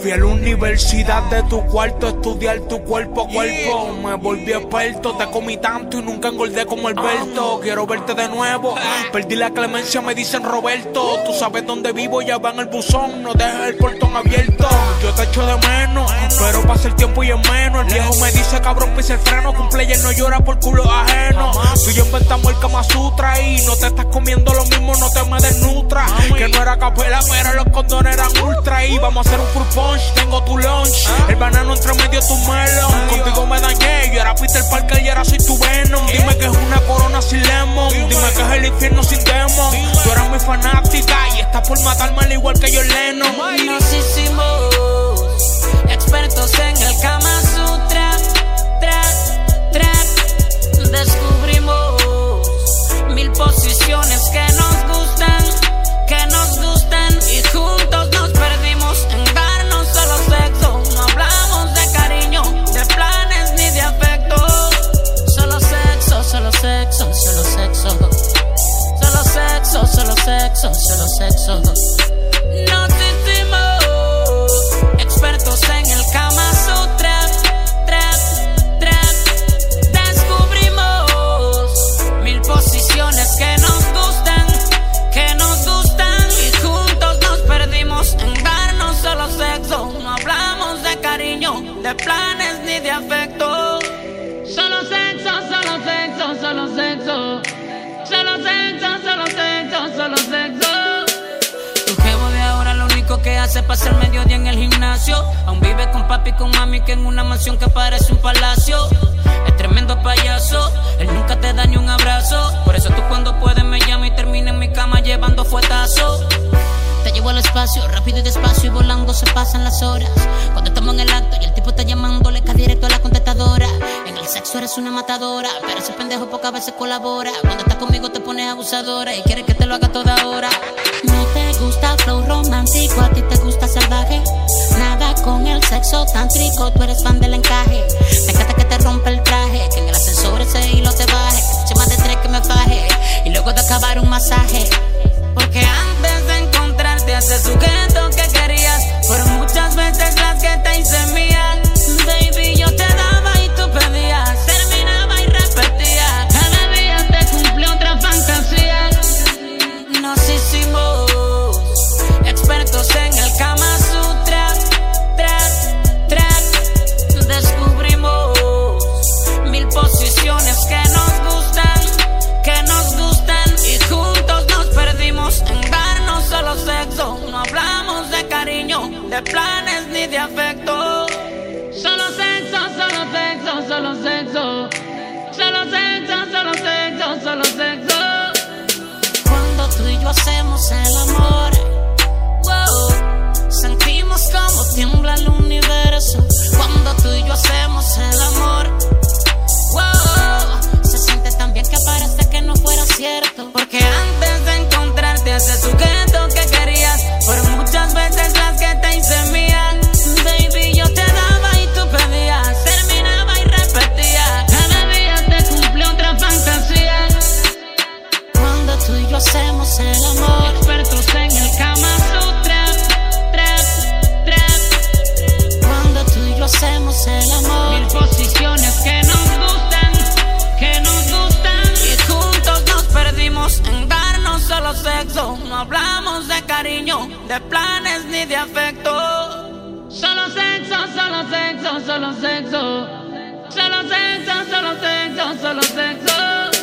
Fui a la universidad de tu cuarto a estudiar tu cuerpo a cuerpo. Me volví experto, te comí tanto y nunca engordé como Alberto. Quiero verte de nuevo, perdí la clemencia, me dicen Roberto. Tú sabes dónde vivo, ya va en el buzón, no dejes el portón abierto. Yo te echo de menos, pero pasa el tiempo y es menos. El viejo me dice, cabrón, pisa el freno, que un player no llora por culo ajeno. Tú y yo inventamos el Kama Sutra y no te estás comiendo lo mismo, no te me desnutra. Que no era capela, pero los condones eran ultra. Y vamos a hacer un full punch, tengo tu lunch. El banano entre medio tu melón. Contigo me dañé, yo era Peter Parker y ahora soy tu Venom. Dime que es una corona sin lemon, dime que es el infierno sin demon. Tú eras mi fanática y estás por matarme al igual que yo Lennon. Nos hicimos expertos en el Kama Sutra, descubrimos 1000 posiciones que nos gustan, y juntos nos perdimos en darnos solo sexo. No hablamos de cariño, de planes ni de afecto. Solo sexo, solo sexo, solo sexo. Solo sexo, solo sexo, solo sexo. Nos hicimos expertos en el Kama Sutra, descubrimos 1000 posiciones que nos gustan, y juntos nos perdimos en darnos solo sexo. No hablamos de cariño, de planes ni de afecto. Solo sexo, solo sexo, solo sexo. Solo sexo, solo sexo, solo sexo. Tu jevo de ahora lo único que hace es pasar mediodía en el gimnasio. Aún vive con papi y con mami que en una mansión que parece un palacio. Es tremendo payaso, él nunca te da ni un abrazo. Por eso tú cuando puedes me llamas y termina en mi cama llevando fuetazo. Te llevo al espacio, rápido y despacio, y volando se pasan las horas. Cuando estamos en el acto y el tipo está llamando, le cae directo a la contestadora. En el sexo eres una matadora, pero ese pendejo pocas veces colabora. Cuando estás conmigo te pones abusadora y quieres que te lo haga toda hora. No te gusta flow romántico, a ti te gusta salvaje. Nada con el sexo tántrico, tú eres fan del encaje. Me encanta que te rompa el traje, que en el ascensor ese hilo te baje, que eche más de 3 que me faje, y luego de acabar un masaje. Porque antes de encontrarte ese sujeto que querías, fueron muchas veces las que te hice mía. Baby, yo te daba y tú pedías, terminaba y repetía. Cada día te cumplí otra fantasía. Nos hicimos expertos en el Kama Sutra, descubrimos 1000 posiciones que nos gustan, y juntos nos perdimos en darnos solo sexo. No hablamos de cariño, de planes ni de afecto. Solo sexo, solo sexo, solo sexo. Solo sexo, solo sexo, solo sexo. Cuando tú y yo hacemos el amor, wow, sentimos como tiembla el universo. Cuando tú y yo hacemos el amor, wow, se siente tan bien que parece que no fuera cierto. Porque antes de encontrarte a ese sujeto que querías, fueron muchas veces las que te hice mía. Baby, yo te daba y tú pedías, terminaba y repetía. Cada día te cumplí otra fantasía. Cuando tú y yo hacemos el amor, expertos en el Kama Sutra, cuando tú y yo hacemos el amor, 1000 posiciones que nos gustan, y juntos nos perdimos en darnos solo sexo. No hablamos de cariño, de planes ni de afecto. Solo sexo, solo sexo, solo sexo. Solo sexo, solo sexo, solo sexo.